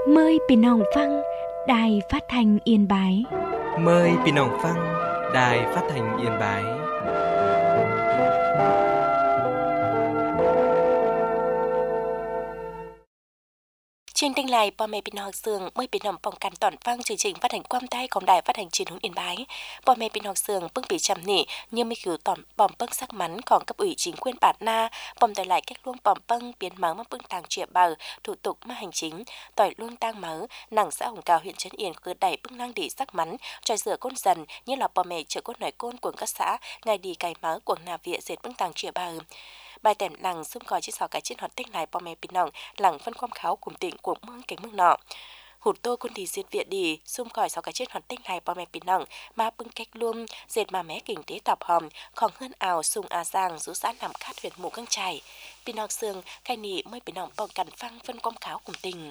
Mờiพี่น้องฟังĐài Phát thanh Yên Bái. Mời พี่น้องฟัง Đài Phát thanh Yên Bái. Trên kênh này,พ่อแม่พี่น้องเสื่องเมื่อพี่น้องป้องกันตอนฟังchương trình phát hành quang đàiของ Đài Phát hành Truyền hình Yên Bái. พ่อแม่พี่น้องเสื่องเพิ่งbị chậm nỉ nhưng mới cứu tỏm bòm bưng sắc mắnของcấp ủy chính quyền Bát Na, bòm tại lại các luông bòm bưng biến máu mà bưng tàng triệu bờ thủ tục mà hành chính, tỏi luông tang máu, nặng xã Hồng Cào huyện Trấn Yên cứ đẩy bưng năng đi sắc mắn, tròi rửa côn dần như làพ่อแม่chở côn nói côn của các xã, ngày đi cày máu của nà viện dệt bưng tàng triệu bờ. Bài tèm lằng xung coi chiếc sò cái trên hòn tích nàyพ่อแม่พี่น้องหลังphân khoam kháo cùng tỉnh của mương cảnh mương nọ hụt tô quân đi diệt viện đi xung coi sò cái trên hòn tích nàyพ่อแม่พี่น้องmà bưng cách luôn dệt mà mé kinh tế tập hòm còn hơn ảo sùng a giang rú xã nằm khát huyện mù căng chảyพี่น้องxương khai nị mớiพี่น้องป้องกันphăng phân khoam kháo cùng tỉnh.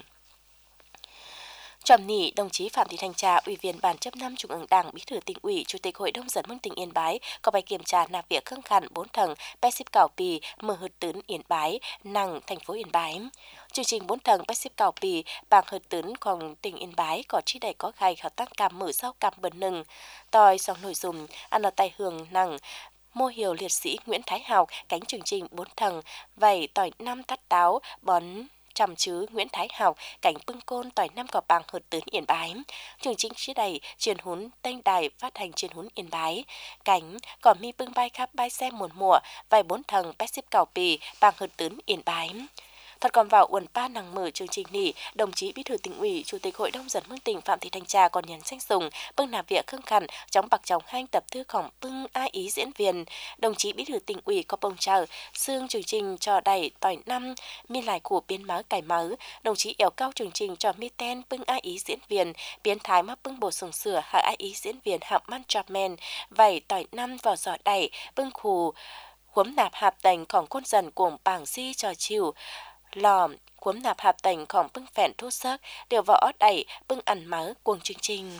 Trầm nỉ, đồng chí Phạm Thị Thanh Trà, Ủy viên Ban chấp năm Trung ương Đảng, Bí thư Tỉnh ủy, Chủ tịch Hội đồng dân mương tỉnh Yên Bái có bài kiểm tra nạp việc khương khẩn 4 thầng Pexip Cảo Pì, mở hụt tấn Yên Bái, năng thành phố Yên Bái. Chương trình 4 thầng Pexip Cảo Pì, bằng hụt tấnของtỉnh Yên Bái có chi đầy có gai hợp tác cam mở sau cam bần nừng. Tòi sau nội dung, ăn ở tài hưởng năng mô hiệu liệt sĩ Nguyễn Thái Học, cánh chương trình 4 thầng, vầy tỏi 5 tát táo, bón chăm chứ Nguyễn Thái Học, cảnh bưng côn tỏi 5 cỏ bằng hợt tấn Yên Bái. Chương trình chia đầy truyền hún tên đài phát hành truyền hún Yên Bái. Cảnh cỏ mi bưng bay khắp bay xe muôn mùa, vài 4 thầng Pexip Cảo Pì bằng hợt tấn Yên Bái. Thật còn vào uẩn pa năng mở chương trình nỉ, đồng chí Bí thư Tỉnh ủy, Chủ tịch Hội đồng dân mương tỉnh Phạm Thị Thanh Trà còn nhấn xanh sùng bưng nạp việc khương khẩn trong bạc trong hanh tập thư khổng bưng ai ý diễn viên. Đồng chí Bí thư Tỉnh ủy có bông chờ xương chương trình cho đầy tỏi 5 mi lại của biến máu cải máu. Đồng chí éo cao chương trình cho mi ten bưng ai ý diễn viên biến thái mà bưng bổ sung sửa hạ ai ý diễn viên hạm man chọc men vảy tỏi 5 vào giỏ đầy bưng khù khuấm nạp hạp tànhของcôn dần cuồng bảng di trò chiều lò cuốn nạp hạp tànhของbưng phèn thuốc sắc đều võ đẩy bưng ăn máu cuồng chương trình.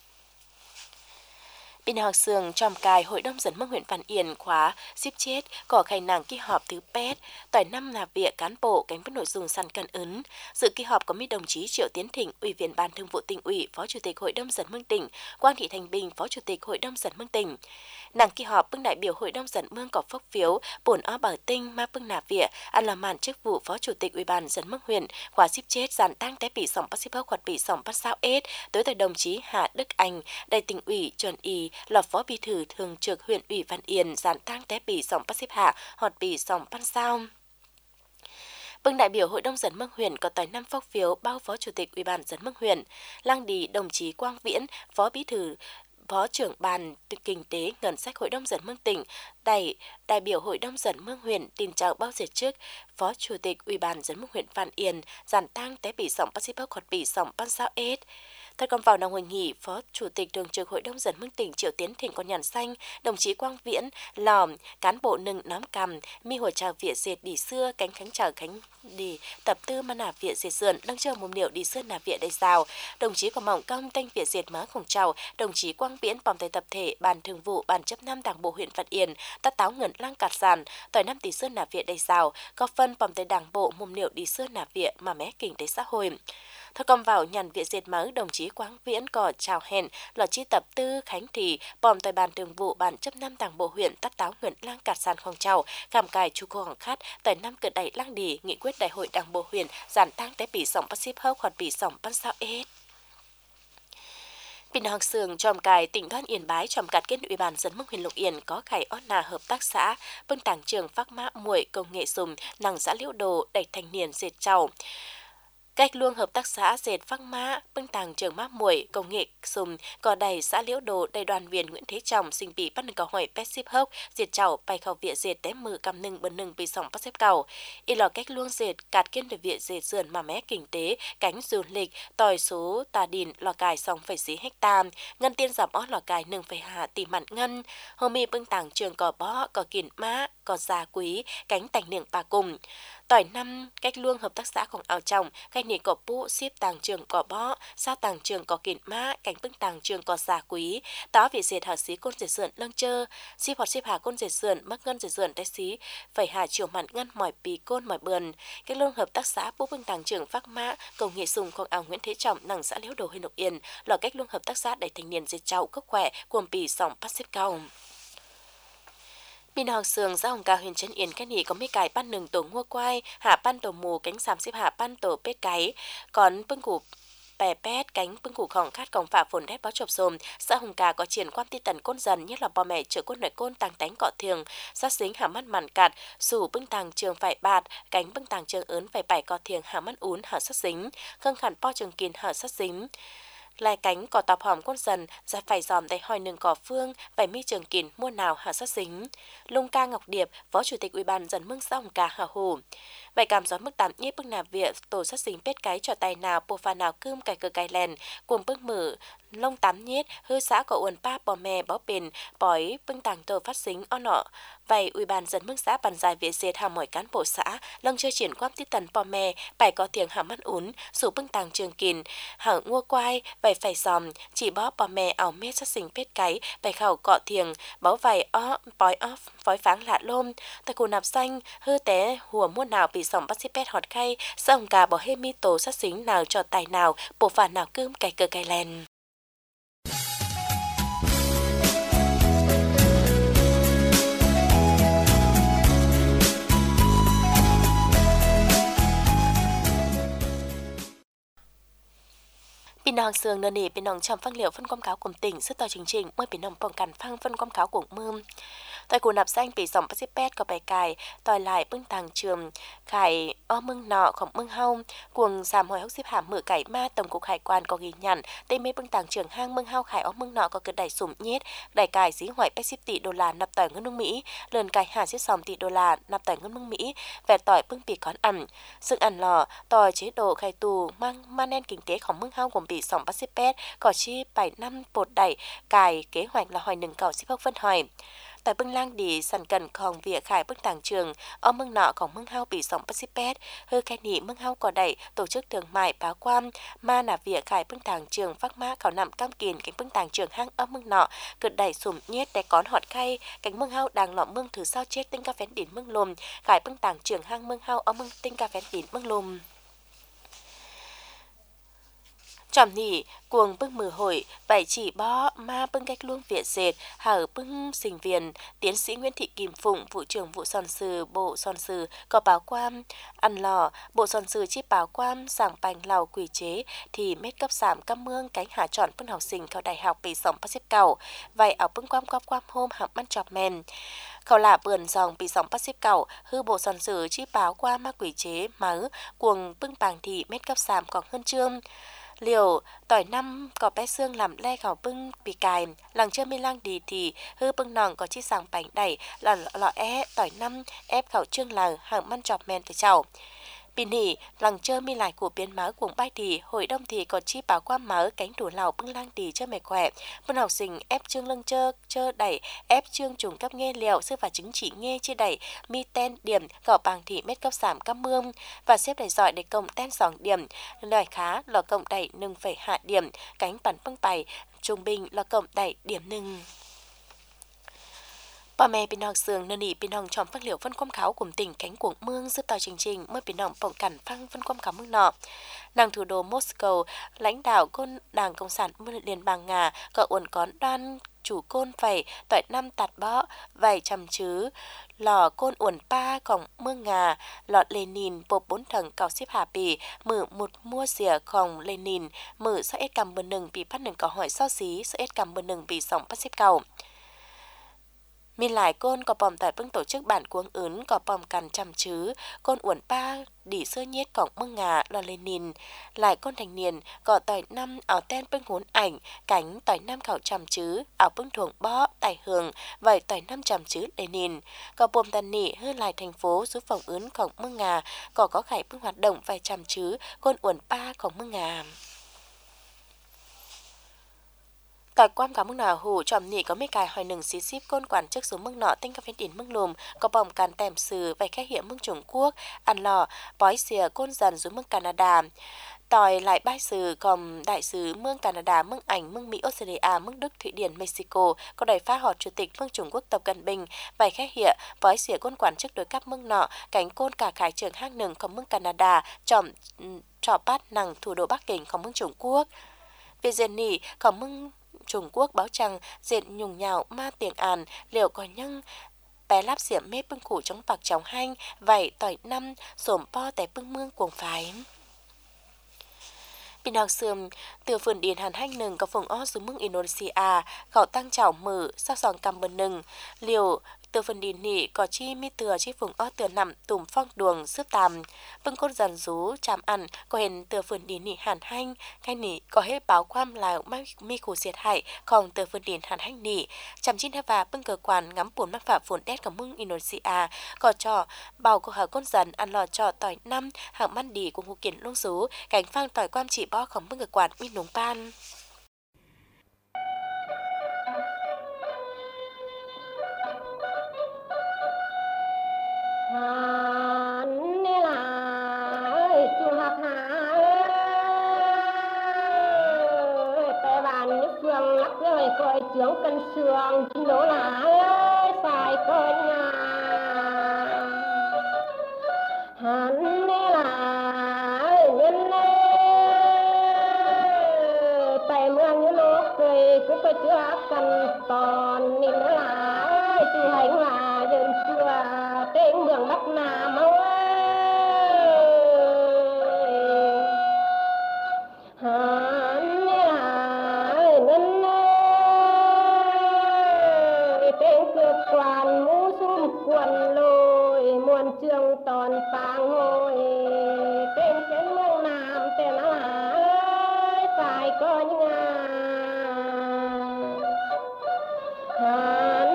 Bên học sường trong cài Hội đồng dân mương huyện Văn Yên khóa ship chết có khai nàng kỳ họp thứ pet tỏi 5 là việc cán bộ cánh với nội dung săn cân ứng. Dự kỳ họp có mấy đồng chí Triệu Tiến Thịnh, Ủy viên Ban Thường vụ Tỉnh ủy, Phó Chủ tịch Hội đồng dân mương tỉnh, Quang Thị Thành Bình, Phó Chủ tịch Hội đồng dân mương tỉnh. Nàng kỳ họp bưng đại biểu Hội đồng dân mương có phốc phiếu bổn ó bảo tinh ma bưng nạp việc ăn làm màn chức vụ Phó Chủ tịch Ủy ban dân mương huyện khóa ship chết giàn tăng té bị sòng bắt ship hoạt bị sòng bắt sao ết tới từ đồng chí Hạ Đức Anh, đại Tỉnh ủy Chuẩn Y là Phó Bí thư Thường trực huyện ủy Văn Yên giàn tăng té bị sòng bắt xếp hạ hoặc bị sòng ban sao. Bưng đại biểu Hội đồng dân mương huyện có tỏi 5 phốc phiếu bao Phó Chủ tịch Ủy ban dân mương huyện, lang đi đồng chí Quang Viễn, Phó Bí thư Phó trưởng ban kinh tế ngân sách Hội đồng dân mương tỉnh, đại biểu Hội đồng dân mương huyện tin chào bao diệt trước Phó Chủ tịch Ủy ban dân mương huyện Văn Yên giàn tăng té bị sòng bắt xếp hoặc bị sòng ban sao ết. Thật còn vào năm hội nghị, Phó Chủ tịch Thường trực Hội đồng dân mương tỉnh Triệu Tiến Thịnh có nhàn xanh, đồng chí Quang Viễn, lòm, cán bộ nâng nóm cầm, mi hồi chào Việt dệt đi xưa, cánh khánh chào khánh đi tập tư mà nạp Việt dệt sườn, đang chờ một liệu đi xưa nạp Việt đầy rào. Đồng chí có mỏng công tanh Việt dệt má khổng chào, đồng chí Quang Viễn bòm tay tập thể, Ban Thường vụ, Ban chấp năm Đảng bộ huyện Văn Yên, tát táo ngẩn lang cạt sàn, tỏi 5 tỷ xưa nạp Việt đầy rào, có phân bòm tay Đảng bộ một liệu đi xưa nạp Việt mà mé kinh tế xã hội. Thật còn vào nhàn Việt dệt máu đồng chí Quang Viễn có chào hẹn là chi tập tư Khánh Thị bòm tại Ban Thường vụ Ban chấp năm Đảng bộ huyện tát táo ngẩn lang cạt sàn khoang chào cảm cài chu cô hoàng khát tại 5 cự đẩy lang đi nghị quyết đại hội Đảng bộ huyện giản tăng té bị sòng bắt ship hốc hoặc bị sòng bắt sao ết. Bên học sường trong cài tỉnh Đoan Yên Bái trong cát kết Ủy ban dân mương huyện Lục Yên có khải ót nà hợp tác xã bưng tảng trường phác mã muội công nghệ sùng năng xã liễu đồ đẩy thanh niên dệt trầu. Cách luông hợp tác xã dệt phác mã bưng tàng trường mã muội công nghệ sùng có đầy xã liễu đồ đầy đoàn viên Nguyễn Thế Trọng sinh bị bắt cầu hỏi Pexip hốc dệt chảo bay khẩu viện dệt té mừ cầm nừng bần nừng bị sòng bắt xếp cầu y lò cách luông dệt cạt kiên về viện dệt sườn mà mé kinh tế cánh du lịch tòi số tà đìn lò cài sòng phẩy xí hecta ngân tiên giảm ót lò cài nừng phẩy hạ tỷ mặn ngân hôm mi bưng tàng trường cò bó cò kìn mã cò già quý cánh tành niệm bà cùng Tỏi năm cách luông hợp tác xãของảo trồng, cách nỉ cỏ pu, ship tàng trường cỏ bó, sa tàng trường cỏ kiện mã, cánh bưng tàng trường cỏ xà quý, tó vị dệt hạ xí côn dệt sườn lâng chơ, ship hoặc ship hà côn dệt sườn, mất ngân dệt sườn té xí, phải hà chiều mặn ngân mỏi pì côn mỏi bườn. Cách luông hợp tác xã pu bưng tàng trường phác mã, công nghệ sùngของảo Nguyễn Thế Trọng nằng xã Liễu Đồ huyện Lục Yên, là cách luông hợp tác xã đầy thanh niên dệt trâu cốc khỏe, cuồng pì sòng bắt xếp cao. Pin học sườn ra hồng ca huyện Trấn Yên cái nỉ có mấy cái ban nừng tổ ngua quai, hạ ban tổ mù cánh sàm xếp hạ ban tổ pết cái, còn bưng củ bè pét cánh bưng củ khổng khát cổng phả phồn đét báo chộp xồm, xã hồng ca có triển quan ti tần côn dần nhất là bò mẹ chữa côn nội côn tàng tánh cọ thiềng, sát dính hạ mắt mặn cạt, sủ bưng tàng trường phải bạt, cánh bưng tàng trường ớn phải bảy cọ thiềng hạ mắt ún hạ sát dính, khâng khản po trường kiên hạ sát dính. Lai cánh cỏ tạp hòm côn dần, ra phải dòm tay hỏi nừng cỏ phương, phải mi trường kín mua nào hạ sát dính. Lung ca Ngọc Điệp, Phó Chủ tịch Ủy ban dần mưng xã hồng ca hạ hồ. Vậy cảm gió mức tạm nhiếp bức nạp viện, tổ sát dính pết cái cho tay nào, bộ phà nào cơm cài cờ cài lèn, cuồng bức mở, lông tám nhiết, hư xã có uồn pa bò mè bó bền, bói bưng tàng tổ phát dính o nọ. Vậy Ủy ban dần mưng xã bàn dài viện diệt hà mỏi cán bộ xã, lông chơi triển quan tiết tần bò mè, bài có tiếng hạ mắt ún, sủ bưng tàng trường kín, hở ngua quai, vậy phải dòm, chỉ bó bò mè ảo mét sát dính pết cái, bài khẩu cọ thiềng, bó vải o, bói off, phói pháng lạ lôm, tại cù nạp xanh, hư té, hùa mua nào bị sòng bắt xếp pet hot khay, xong cả bỏ hê mi tổ sát dính nào cho tài nào, bộ phản nào cơm cài cờ cài lèn. Pin hằng sườn nền nỉ pin hằng trầm phăng liệu phân quang cáo của tỉnh sức tòa chương trình mới pin hằng bỏng cản phăng phân quang cáo của mương. Tại cù nạp xanh bị dòng pasipet có bài cài tòi lại bưng tàng trường khải o mưng nọ khổng mưng hau cuồng giảm hồi hốc xếp hàm mở cải ma tổng cục hải quan có ghi nhận tây mê bưng tàng trường hang mưng hau khải o mưng nọ có cực đẩy sủng nhét đẩy cài dí hoại $80 tỷ nạp tỏi ngân nước Mỹ lần cài hà xếp $6 tỷ nạp tỏi ngân nước Mỹ vẹt tỏi bưng bị con ẩm sự ăn lò tỏi chế độ khai tù mang manen kinh tế khổng mưng hau gồm bị dòng pasipet có chi 7 năm bột đẩy cài kế hoạch là hỏi nâng cầu xếp hốc phân hỏi. Tại bưng lang đi sẵn cần còn việc khải bưng tàng trường, ở mưng nọของmưng hao bị sóng pasipet, hư khai nỉ mưng hao có đẩy tổ chức thương mại báo quan, mà là việc khải bưng tàng trường phát mã khảo nằm cam kiền cánh bưng tàng trường hang ở mưng nọ, cực đẩy sùm nhét để con họt khay, cánh mưng hao đang lọ mưng thứ sau chết tinh ca phén đỉnh mưng lùm, khải bưng tàng trường hang mưng hao ở mưng tinh ca phén đỉnh mưng lùm. Trầm nỉ, cuồng bưng mừ hội, vậy chỉ bó ma bưng cách luông viện dệt, hở bưng sinh viên, tiến sĩ Nguyễn Thị Kim Phụng, vụ trưởng vụ son sư, bộ son sư, có báo quan, ăn lò, bộ son sư chi báo quan, sảng bành lào quỷ chế, thì mết cấp giảm cam mương cánh hạ chọn bưng học sinh cao đại học bị sống bắt xếp cầu, vậy ở bưng quam hôm hạng mắt chọc men. Khẩu lạ bườn dòng bị sóng bắt xếp cầu, hư bộ son sư chi báo qua ma quỷ chế, mớ, cuồng bưng bàng thị mết cấp giảm còn hơn trương. Liều, tỏi năm có bé xương làm le khảo bưng bị cài, làng chơi mi lang đi thì hư bưng nòng có chi sàng bánh đẩy là lọ tỏi năm ép khảo trương làng hàng măn chọc men tới chảo. Pin hỉ, làng chơi mi lại của biến máu cuồng bay thì hội đông thì có chi báo qua máu cánh đủ lào bưng lang đi chơi mẹ khỏe. Bưng học sinh ép trương lưng chơ đẩy ép trương trùng cấp nghe liều sư và chứng chỉ nghe chia đẩy mi ten điểm gõ bằng thị mét cấp giảm cam mương và xếp đẩy giỏi để công ten 2 điểm lời khá là cộng đẩy nâng phải hạ điểm cánh bắn bưng bài trung bình là cộng đẩy điểm nâng. Bà mẹ pin học sườn nền nỉ pin hồng tròn phát liệu phân quam kháo của tỉnh cánh cuồng mương giúp tàu chương trình mới pin hồng bỏng cản phăng phân quam kháo mương nọ. Nàng thủ đô Moscow lãnh đạo côn đảng cộng sản liên bang Nga có uẩn cón đoan chủ côn phải tỏi năm tạt bó vài trăm chứ lò côn uẩn paของเมืองงาหลอดเลนินปบ4 ถึง 95 ปีมือหมุดมั่วเสียของเลนินมือ21 กำเบอร์ 1 ปีพัน 1 ก็หอยซ้อสี21 กำเบอร์ 1 ปี 2019 มีหลายก้นก็ปอมแต่เพิ่งtổ chức bản cuống ứng có pòm cằn chăm chứ côn uẩn pa đỉ sơ nhiết cổng mương ngà lò Lenin lại côn thành niên có tỏi năm áo ten bưng hốn ảnh cánh tỏi năm khảo chăm chứ áo bưng thuồng bó tài hường vậy tỏi năm chăm chứ Lenin có bồm tàn nỉ hơn lại thành phố giúp phòng ứng cổng mương ngà có khải bưng hoạt động vài chăm chứ côn uẩn pa cổng mương ngà. Tại quan cả mưng nọ hủ tròm nỉ có mấy cài hỏi nừng xí xíp côn quản chức xuống mưng nọ tinh các phép điển mưng lùm có bỏng càn tèm sừ vài khách hiện mưng Trung Quốc ăn lò bói xìa côn dần xuống mưng Canada tòi lại bãi sứ gồm đại sứ mương Canada, mương Anh, mương Mỹ, Australia, mương Đức, Thụy Điển, Mexico có đài phát họ chủ tịch mương Trung Quốc Tập Cận Bình vài khách hiện với xỉa côn quản chức đối cấp mương nọ cánh côn cả khải trường hang nừngของmương Canada chòm trọ bát nằng thủ đô Bắc Kinhของmương Trung Quốc về diện nỉ của mương Trung Quốc báo rằng diện nhùng nhào ma tiếng Àn liệu có nhân bé láp xỉa mê bưng củ trong bạc trong hanh vậy tỏi năm xổm po tại bưng mương cuồng phái Bình học sườm từ vườn điền hàn hanh nừng có vùng ó xuống mương Indonesia khẩu tăng chảo mở sắc giòn cầm bần nừng liều từ phần điền nỉ có chi mi từa chi vùng ó từa nằm tùm phong đường sức tàm bưng cốt dần rú chạm ăn có hình từ phần điền nỉ hàn hanh ngay nỉ có hết báo quam là mi khủ diệt hại còn từ phần điền hàn hanh nỉ chạm chín và bưng cờ quản ngắm buồn mắc phạm phồn đét của mương Indonesia có trò bào của hở cốt dần ăn lò trò tỏi năm hàng man đỉ của ngũ kiển lông rú cảnh phang tỏi quam chỉ boของbưng cờ quản mi núng pan Hàn nê là ơi chu học hà ơi tại bàn nước phương lắc rồi coi trưởng cân sương chính đố là ơi phải coi nhà Hàn nê là ơi nhân tại mương như lúa cười cũng có chưa cần còn nên nó là ơi chu hành là dân chưa trên đường Bắc Nam ơi Hàn là ơi ngân ơi trên cơ quan mũ sum quần lôi muôn trường toàn phang hồi trên mương Nam tên là ơi phải có những Hàn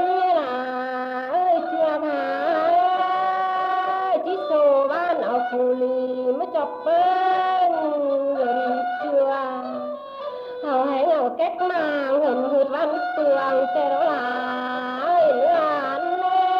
phù lì mới chọc bên gần chưa hầu hãy ngầu kết mang hầm hụt văn tường thế đó là Hàn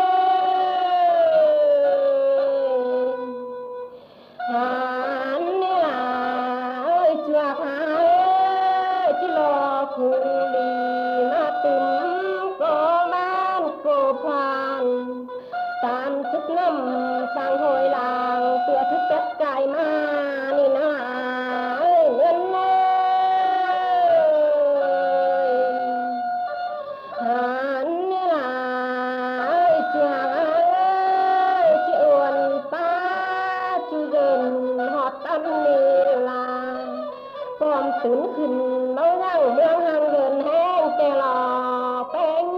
là ơi chuột ơi chỉ lo phù lì mà tìm có ban cô phan tam thức năm sang hồi làng tựa thức tất cài ma ni na ngân Hàn là chùa chị uẩn pa chu dần họt tâm ni là còn tướng khinh bao răng mương hàng gần hang tè lò bánh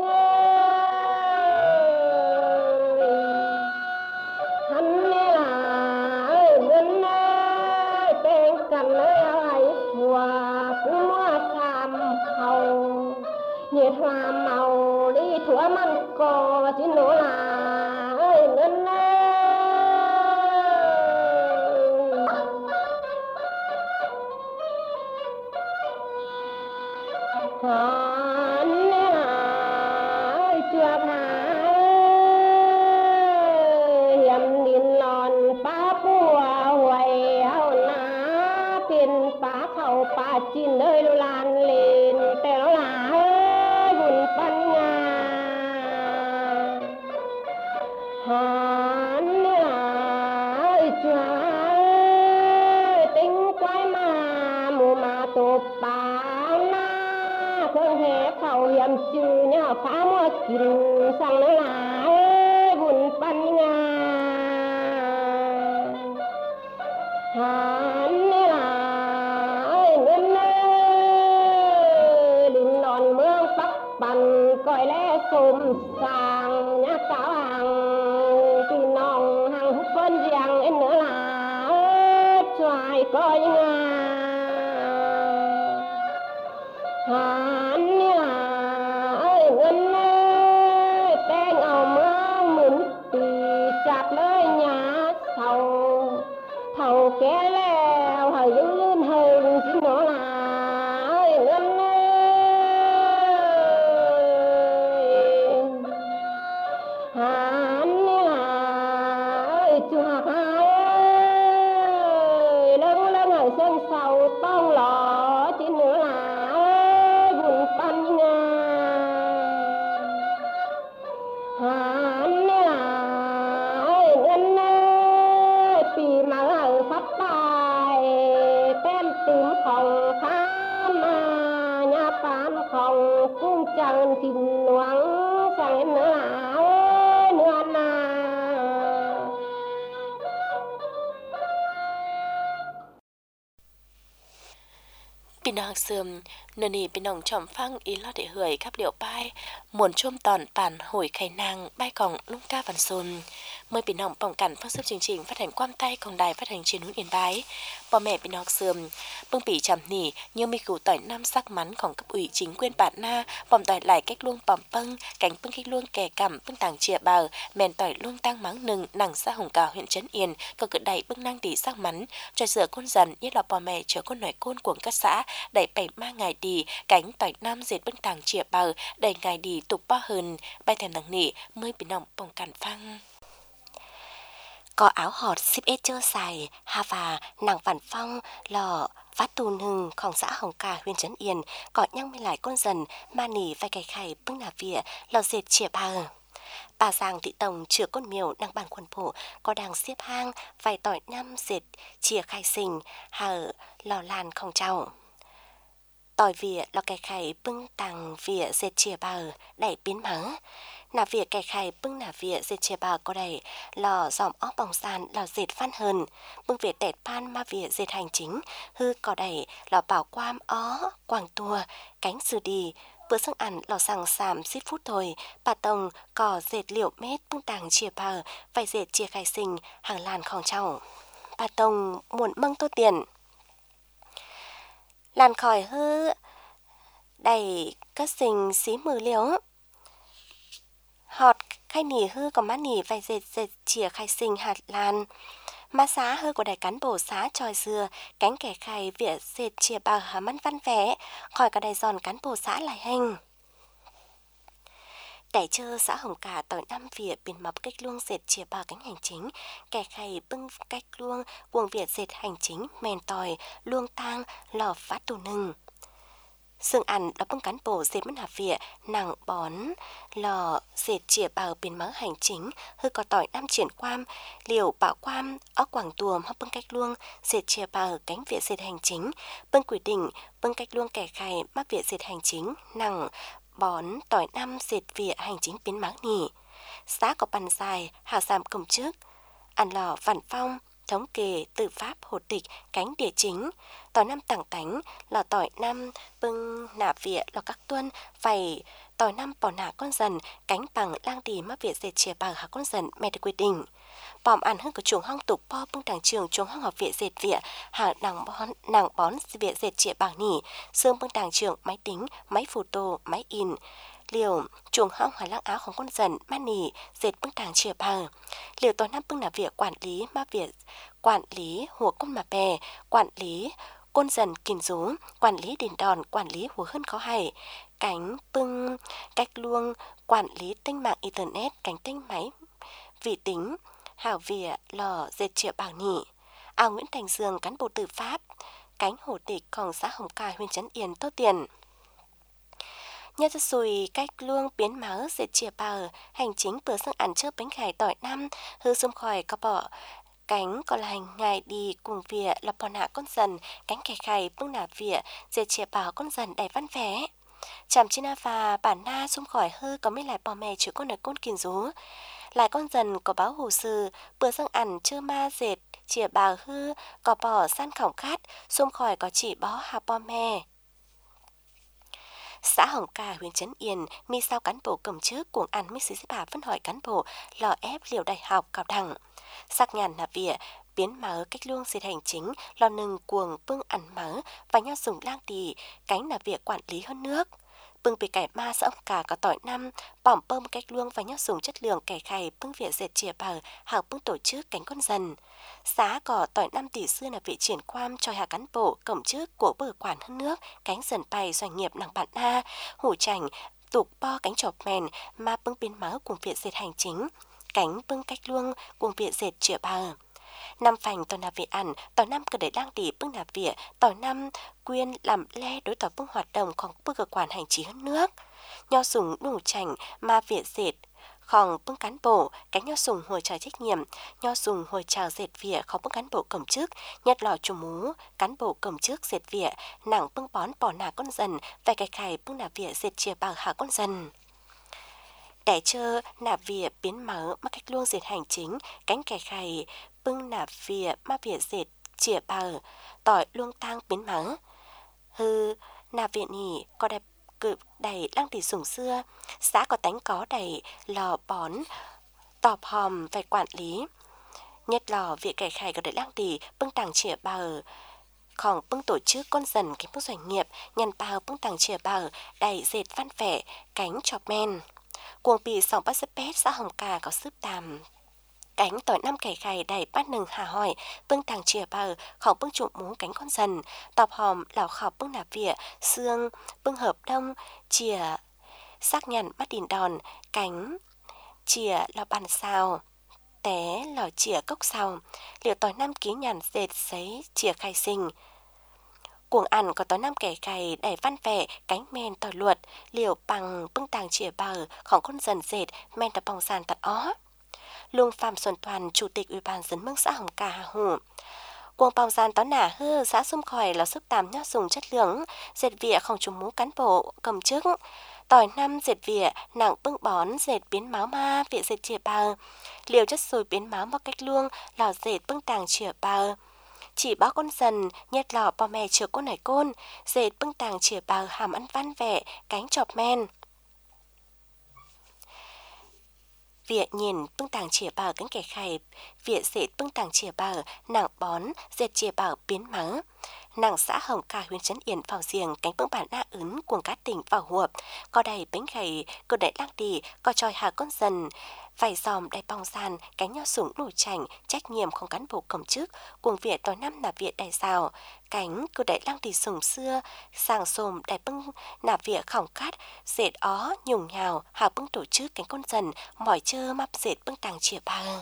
Hàn là ngân tên cần ấy phùa cũng mua xàm hầu nhiệt hoa màu đi thua măng cò chỉ nổ là ngân Hàn là chuột hà hiểm nín lòn pa bùa hoài hao ná tiền pa khẩu pa chín nơi lan lênแต่nó làบุญปัญญาHàn là chúa tính quái mà mù mà tổ bà na không hề khẩu hiểm trừ nhờ phá mua kín sang nó là buồnปัญญาHàn là ngân đình nòn mương Bắc Bằng coi lẽ xôm sàng nhá cáo hàng thì nòng hàng hút phân riêng em nữa là xoài coi Hàn là ngân tên ở mương mừng tì chặt nơi nhà thầu thầu ké lệ hà hai lưng lên ngày sơn sầu tông lọ chỉ nữa là buồn pan nha hàn là ngân vì mà ở phát tài tem tìm phòng khám nhà pan phòng cũng chẳng xin loáng sang nữa nữa na พี่น้องเสริมเนนี่พี่น้องชมฟังอีลอดเหื่อยครับเหลียวป้ายหมวนช่วมตอนป่านหอยไข่นางใบของลุงก้าวันซุนเมื่อพี่น้องป้องกันเพื่อซึบจริงๆphát hànhความใต้ของđài phát hành truyền hunn yên bái พ่อแม่พี่น้องเสริมเพิ่งปีจำนี่ยังมีกูต่อยน้ำซักมันของcấp ủy chính quyền bản na ปอมต่อยหลายcách luôngปอมเปิ้ง cảnhเปิ้งcách luông kẻ cầmเปิ้งต่างเฉียบbờ mènต่อยluông tăng mắng nừng nằng xã hồng cào huyện trấn yên có cự đẩy ปิ้งnăng tỷ sắc mắn cho sửa con dần nhất làพ่อแม่เจอcon nổi côn của các xã đẩy bảy ma ngày đi cánhต่อยnam dệtเปิ้งต่างเฉียบbờ đẩy ngày đi tục bao hơn bay thèm đằng nỉ mớiพี่น้องป้องกันฟัง có áo họt ship ết chưa xài hà và nàng vạn phong lò phát tù nừngของxã Hồng Cà huyện Trấn Yên có nhăng mới lại con dần mà nỉ vai cày khải bưng nà vỉa lò dệt chìa bà giàng thị tổng chữa con miều nàng bàn quần phủ có đang xếp hang vài tỏi năm dệt chìa khai sình hở lò làn không trao tỏi vỉa lò cày khải bưng tàng vỉa dệt chìa bờ đẩy biến mắng nà vỉa cày khải bưng nà vỉa dệt chìa bờ có đẩy lò dòm óc bóng sàn lò dệt phan hơn bưng vỉa tẹt phan ma vỉa dệt hành chính hư có đẩy lò bảo quam ó quàng tua cánh sư đi bữa sáng ăn lò sàng sàm xít phút thôi bà tông cò dệt liệu mét bưng tàng chìa bờ vài dệt chìa khai sinh hàng làn không trâu bà tông muộn mâng tô tiền làn khỏi hư đầy các sinh xí mừ liếu họt khai nỉ hư có má nỉ vài dệt chìa khai sinh hạt lan má xá hư của đại cán bộ xá tròi dừa cánh kẻ khai vỉa dệt chìa bờ hả măn văn vé khỏi cả đại giòn cán bộ xã lại hành đại chơ xã Hồng Cà tỏi năm vỉa biển mập cách luông dệt chìa bờ cánh hành chính kẻ khai bưng cách luông buồng vỉa dệt hành chính mèn tỏi luông tang lò phát tù nừng sương ăn là bưng cán bộ dệt mất hạt vỉa nàng bón lò dệt chìa bờ biển mỡ hành chính hư có tỏi năm triển quam liều bảo quam óc quảng tuồm hấp bưng cách luông dệt chìa bờ cánh vỉa dệt hành chính bưng quỷ đỉnh bưng cách luông kẻ khai mắc vỉa dệt hành chính nàng bón tỏi năm dệt vỉa hành chính biến mắng nỉ xã có bàn dài hào giảm cổng trước ăn lò vạn phong thống kê tự pháp hồ tịch cánh địa chính tỏi năm tảng tánh lò tỏi năm bưng nả vỉa lò các tuân vầy tỏi năm bỏ nả con dần cánh bằng lang đi mắc vỉa dệt chìa bờ hạ con dần mẹ được quyết định bòm ăn hơn của chuồng hong tục po bưng đảng trường chuồng hong học vỉa dệt vỉa hạ nàng bón vỉa dệt chìa bảng nỉ xương bưng đảng trường máy tính máy photo máy in liều chuồng hong hoài lang áoของcon dần má nỉ dệt bưng đảng chìa bờ liều tỏi năm bưng nả vỉa quản lý má vỉa quản lý hùa con mà bè quản lý côn dần kìm rú quản lý đền đòn quản lý hùa hơn khó hay cánh bưng cách luông quản lý tinh mạng internet cánh tinh máy vị tính hảo vỉa lò dệt chìa bảng nỉ ao Nguyễn Thành Dương cán bộ tư pháp cánh hồ tịchของxã Hồng Cà huyện Trấn Yên tô tiền nhà cho xùi cách luông biến máu dệt chìa bờ hành chính bữa sáng ăn trước bánh khải tỏi năm hư xung khỏi có bỏ cánh còn là hành ngày đi cùng vỉa là bỏ nạ con dần cánh kẻ khải bưng nạ vỉa dệt chìa bờ con dần đầy văn vé chạm trên và bản na xung khỏi hư có mấy lại bỏ mẹ chữ con ở con kiền rú lại con dần có báo hồ sư bữa sáng ăn chưa ma dệt chìa bờ hư có bỏ san khổng khát xung khỏi có chỉ bó hà bỏ mẹ xã Hồng Cà huyện Trấn Yên mi sao cán bộ cầm trước cuồng ăn mấy sĩ bà phân hỏi cán bộ lò ép liều đại học cao đẳng sắc nhàn là vỉa biến mở cách luông dệt hành chính lò nừng cuồng bưng ăn mỡ và nhau dùng lang tì cánh là việc quản lý hơn nước bưng bị cải ma xã Hồng Cà có tỏi năm bỏng bơm cách luông và nhau dùng chất lượng cải khay bưng vỉa dệt chìa bờ hào bưng tổ chức cánh con dần xã có tỏi năm tỷ xưa là vị triển quan cho hà cán bộ cổng trước của bờ quản hơn nước cánh dần bày doanh nghiệp nàng bạn na hủ chành tục po cánh chọp mèn mà bưng biến máu cùng việc dệt hành chính cánh bưng cách luông cuồng viện dệt chĩa bờ. Năm phành tỏi nạp viện ẩn, tỏi năm cứ để đang đi bưng nạp viện, tỏi năm quyên làm le đối tỏi bưng hoạt động còn bưng cơ quan hành trí hơn nước. Nho sùng đủ chảnh mà viện dệt khòng bưng cán bộ, cánh nho sùng hồi chờ trách nhiệm, nho sùng hồi chờ dệt vỉa không bưng cán bộ cầm chức, nhặt lò chủ mú, cán bộ cầm chức dệt vỉa, nặng bưng bón bỏ nà con dần, vài cái khải bưng nà vỉa dệt chìa bào hạ con dần. Để chơ nà vỉa biến mở mà cách luôn dệt hành chính, cánh kẻ khải bưng nà vỉa mà vỉa dệt chìa bào, tỏi luông tang biến mở. Nà vỉa nhỉ có đẹp cự đầy lăng tỷ sùng xưa, xã có tánh có đầy lò bón tọp hòm về quản lý. Nhất lò việc kẻ khai có đầy lăng tỷ bưng tàng chìa bờ còn bưng tổ chức con dần cái bức doanh nghiệp nhằn bao bưng tàng chìa bờ đầy dệt văn vẻ cánh chọp men. Cuồng bì sòng bát sếp pét xã Hồng Cà có sức tàm. Cánh tỏi năm kẻ khai đầy bát nừng hà hỏi bưng tàng chìa bờ khổng bưng trộm mú cánh con dần tọp hòm lào khọc bưng nạp vỉa xương bưng hợp đông chìa xác nhận mắt đìn đòn cánh chìa lò bàn xào té lò chìa cốc xào liệu tỏi năm ký nhàn dệt giấy chìa khai sinh. Cuồng ăn có tỏi năm kẻ khai đầy văn vẻ cánh men tỏi luột liệu bằng bưng tàng chìa bờ khổng con dần dệt men tập bong sàn tật ó. Luông Phạm Xuân Toàn, Chủ tịch Ủy ban dân mương xã Hồng Cà Hà Hủ. Cuồng bong gian tó nả hư xã xung khỏi là sức tàm nhót dùng chất lượng, dệt vỉa không trùng mũ cán bộ, cầm chức. Tỏi năm dệt vỉa, nặng bưng bón, dệt biến máu ma, vỉa dệt chìa bào. Liều chất sùi biến máu một cách luông, lò dệt bưng tàng chìa bào. Chỉ báo con dần, nhét lò bò mè chừa côn nải côn, dệt bưng tàng chìa bào hàm ăn văn vẻ, cánh chọp men. Vỉa nhìn bưng tàng chìa bờ cánh kẻ khai, vỉa dệt bưng tàng chìa bờ, nặng bón, dệt chìa bờ biến mắng. Nàng xã Hồng Cà huyện Trấn Yên vào giềng cánh bưng bản na ứng cuồng cá tỉnh vào huộp, có đầy bánh gầy, có đầy lăng đi, có tròi hà con dần. Vài dòm đầy bong sàn, cánh nho súng nổi chảnh, trách nhiệm không cán bộ cầm chức, cuồng viện tối năm nạp viện đầy rào, cánh cứ đầy lăng đi sùng xưa, sàng xồm đầy bưng nạp viện khỏng cát, dệt ó, nhùng nhào, hào bưng tổ chức cánh con dần, mỏi chơ mắp dệt bưng tàng chìa bờ.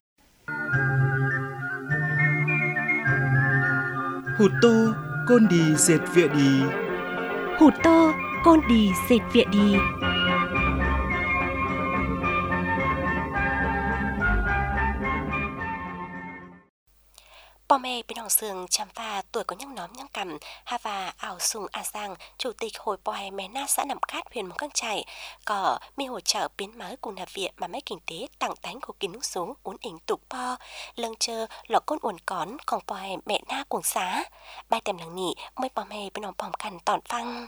Hụt tô, côn đi dệt vịa đi. Hụt tô, côn đi dệt vịa đi. Bò mẹ bên hồng sương chăm pha tuổi có nhăng nóm nhăng cầm hà và ảo sùng a giang chủ tịch hội bòi mẹ na xã nằm cát huyện móng căng chảy có mi hỗ trợ biến mới cùng nạp viện mà mấy kinh tế tặng tánh của kín nút số uốn ỉnh tục po lâng chơ lọ côn uốn cón còn bòi mẹ na cuồng xá bài tèm lằng nỉ mới bò mẹ bên hồng bòm khăn tòn phăng.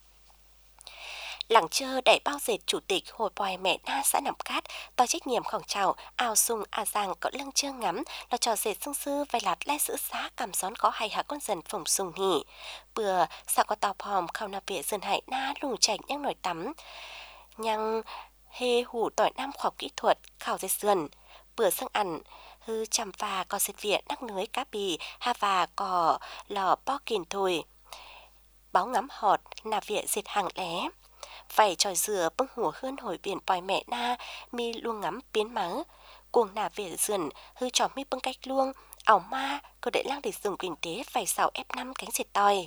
Lặng chơ đẩy bao dệt chủ tịch hội bòi mẹ na xã nằm cát tòa trách nhiệm khổng trào ao sung a giang có lưng chơ ngắm là trò dệt sương sư vài lạt le sữa xá cầm xón có hay hạ con dần phồng sung hỉ bừa sao có tàu hòm khâu nạp viện dần hại na lùng chảnh nhang nổi tắm nhang hê hủ tỏi nam khoa học kỹ thuật khảo dệt sườn bừa sang ăn hư chăm pha có dệt viện đắc nưới cá bì ha và có lò po kìn thùi báo ngắm họt nạp viện dệt hàng lé. Phải tròi dừa bưng hùa hơn hồi biển bòi mẹ na mi luông ngắm biến mắng cuồng nà về dườn hư trò mi bưng cách luông ảo ma cơ để lang để dùng kinh tế phải xào F5 cánh dệt tòi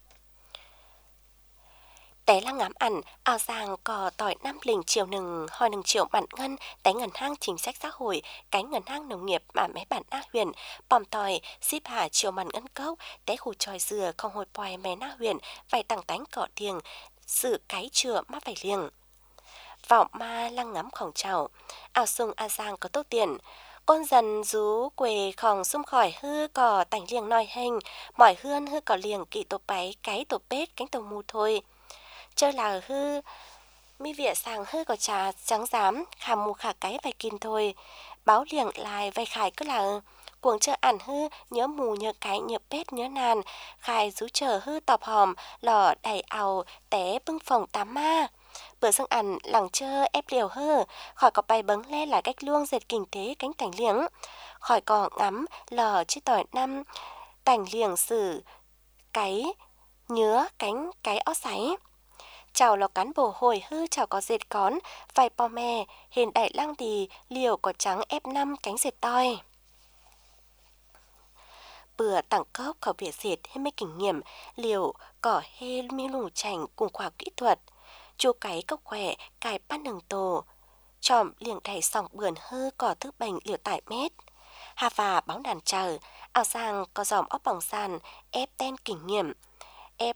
té lang ngắm ăn ảo giang có tỏi năm lình triệu nừng hỏi nừng triệu bản ngân té ngân hang chính sách xã hội cánh ngân hang nông nghiệp mà mấy bản na huyền bòm tỏi ship hà triệu màn ngân cốc té hù tròi dừa không hồi bòi mẹ na huyền phải tặng tánh cọ tiền sự cái chừa má phải liềng vào ma lăng ngắm khổng trào ảo sung a giang có tốt tiền con dần rú quê khòng xung khỏi hư cỏ tảnh liềng nói hình mỏi hươn hư cỏ liềng kỵ tổ báy cái tổ bết cánh tổ mù thôi chơi là hư mi vỉa sàng hư cỏ trà trắng dám khả mù khả cái vài kín thôi báo liềng lại vài khải cứ là cuồng chợ ẩn hư nhớ mù nhớ cái nhớ bết nhớ nàn khai rú chờ hư tọp hòm lò đầy ảo té bưng phòng tám ma bữa sang ẩn lẳng chơ ép liều hư khỏi có bay bấng le lại cách luông dệt kinh tế cánh tảnh liếng khỏi có ngắm lò chứ tỏi năm tảnh liềng sử cái nhớ cánh cái ó sáy chào là cán bộ hồi hư chào có dệt cón, vài bò mè, hình đại lang đì, liều có trắng F5 cánh dệt toi. Bữa tặng cốc khẩu biệt dệt hay mấy kinh nghiệm, liều cỏ hê mi lùng chảnh cùng khoa học kỹ thuật, chu cái cốc khỏe, cài bắt đường tổ, tròm liềng đầy sòng bườn hư cỏ thức bệnh liều tại mét. Hà và bóng đàn chờ, ảo sang có dòm óc bỏng sàn, ép ten kinh nghiệm, ép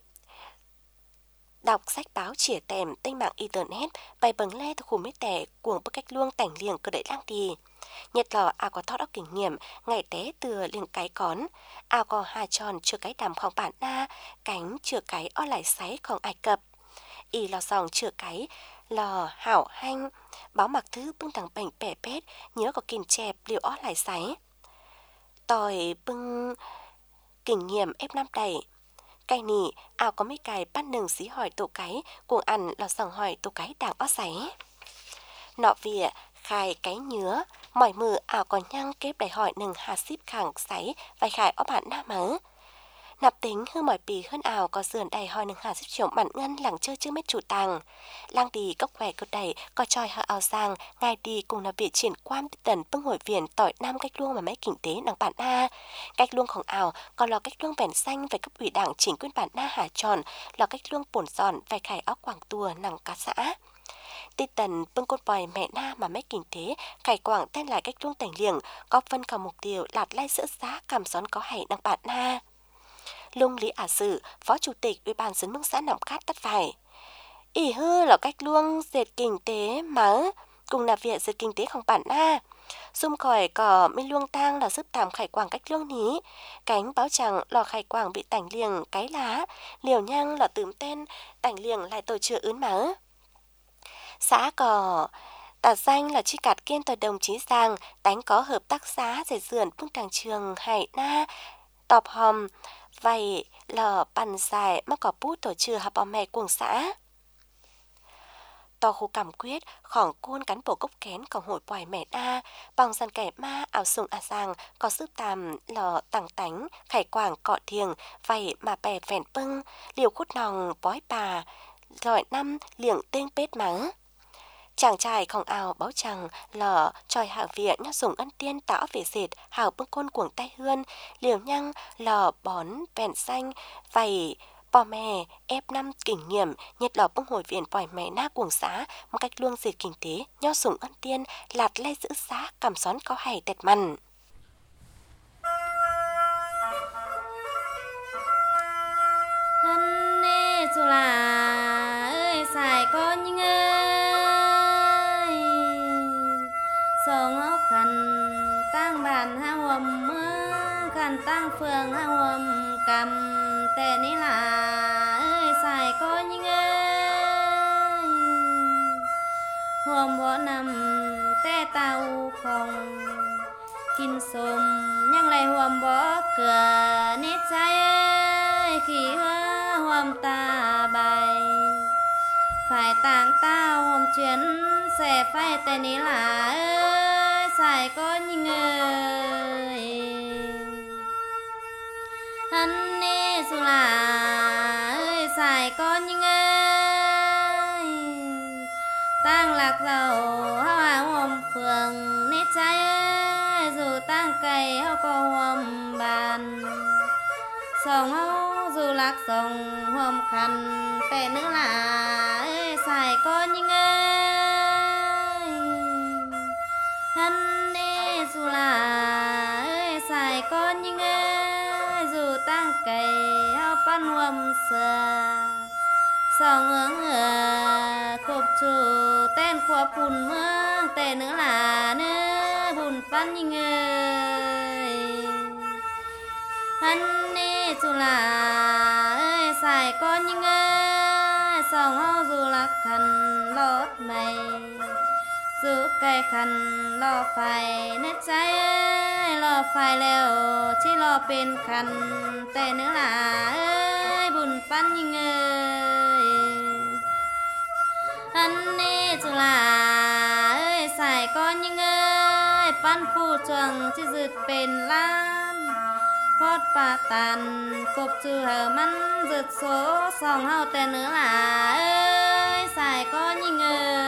đọc sách báo chỉa tèm tên mạng internet, bài bấn lê thuộc khu mấy tẻ cuồng bức cách luông tảnh liềng cơ đẩy lang đi. Nhật lò có thót óc kinh nghiệm, ngày té từ liềng cái cón, có hà tròn chưa cái đàmของbản na, cánh chưa cái o lại sáyของAi Cập. Lò dòng chưa cái lò hảo hanh, báo mặc thứ bưng đằng bệnh bẻ bét, nhớ có kìm chẹp liệu ó lại sáy. Tòi bưng kinh nghiệm F5 đầy. Cái nì, có mấy cái bắt nừng xí hỏi tổ cái, cuồng ăn lò dòng hỏi tổ cái đảng ó sáy. Nọ vỉa, khai cái nhứa, mỏi mừ còn nhăng kếp đầy hỏi nừng hà xíp khẳng sáy, vài khải ó bạn na mớ. Nạp tính hư mỏi bì hơn có sườn đầy hỏi nừng hà xíp trộm bản ngân lẳng chơi chưa mấy chủ tàng. Lang đi cốc khỏe cơ đầy, có tròi hạ áo sang, ngài đi cùng là việc triển quan tần bưng hội viện tỏi nam cách luông mà mấy kinh tế đằng bản na. Cách luôngของcòn là cách luông bèn xanh về cấp ủy đảng chỉnh quyên bản na hà tròn, là cách luông bổn giòn vài khải áo quảng tùa nằng cá xã. Tì tần bưng côn bòi mẹ na mà mấy kinh tế, cải quảng tên lại cách luông tảnh liềng, có phân cả mục tiêu lạt lai sữa giá cảm xón có hay đằng bản na. Lung Lý Sử, Phó Chủ tịch Ủy ban Dân Mương xã Nọng Cát tắt phải. Hư là cách luông dệt kinh tế mớ, cùng là việc dệt kinh tếของbản na. Xung khỏi có mấy luông tang là giúp tạm khải quảng cách luông ní. Cánh báo chẳng lò khải quảng bị tảnh liềng cái lá, liều nhang là tửm tên, tảnh liềng lại tổ chữa ướn mớ. Xã có tả danh là chi cạt kiên tòa đồng chí rằng đánh có hợp tác xã dệt dườn phương tràng trường hải na, tọp hòm, vậy là bàn dài mà có bút tổ trừ hợp bò mẹ cuồng xã. Tò khu cảm quyết, khỏng côn cán bộ cốc kén của hội bòi mẹ na, bằng dàn kẻ ma ảo sùng giang, có sức tàm lò tẳng tánh, khải quảng cọ thiềng, vậy mà bè vẹn bưng, liều khút nòng bói bà, rồi năm liệng tên bết mắng. Chàng traiของbáo chẳng lò tròi hạ viện nhó dùng ân tiên táo về dệt hào bưng côn cuồng tay hươn, liều nhăng lò bón vẹn xanh, vậy bò mè F5 kinh nghiệm nhật lò bưng hồi viện bòi mẹ na cuồng xã một cách luông dệt kinh tế nhó dùng ân tiên lạt lay giữ xã cảm xón có hay tẹt mằn. Hân nê dù là ơi xài con nhưng song áo khăn tăng bàn hao hầm khăn tăng phường hao hầm cầm tè ní là ơi xài có những ơi hôm bỏ nằm tè tàu không kinh sôm nhưng lại hôm bỏ cửa nít trái ơi khi hôm ta bài phải tàng tao hôm chuyến sẽ phải tên ní là ơi xài có những ơi hắn nê dù là ơi xài có những ơi tăng lạc dầu hoa hôm phường nít trái ơi dù tăng cây hao có hôm bàn sông hao dù lạc sông hôm khăn tệ nữa là ơi xài có những ơi hắn nê dù là ơi xài có những ơi dù tăng cây hao pan hôm xưa sông hướng cục chủ tên của bùn mương tệ nữa là nữa bùn pan những ơi hắn nê dù là ơi xài có những ơi sông hao dù lạc khăn lót mày dù cây khăn lo phải nét trái ơi lo phải leo chỉ lo bên khăn tệ nữa là ơi bùn pan những ơi hắn nê dù là ơi xài có những ơi pan phu chuồng chỉ dứt bên lan phót bà tàn cục trừ hờ mắn rực số song hao tên nữa là ơi สายก็ยิง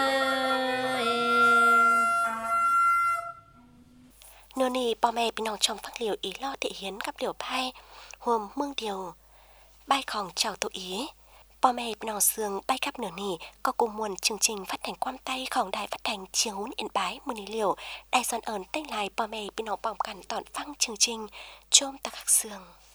โนนี่ปอแม่พี่น้องชมฟังเหลียวอีล่อเตะเหียนกับเหลียวไพ่ห่วมเมืองเดียวใบของเจ้าตัวอีปอแม่พี่น้องเสืองใบกับเหนือนี่ก็กุมมวลchương trình phát thanhความไตของđài phát thanh chiều hún yên báiมือนี้เหลียวได้ซอนเอิญเต้นลายปอแม่พี่น้องปอมกันตอนฟังchương trình chômตะคักเสือง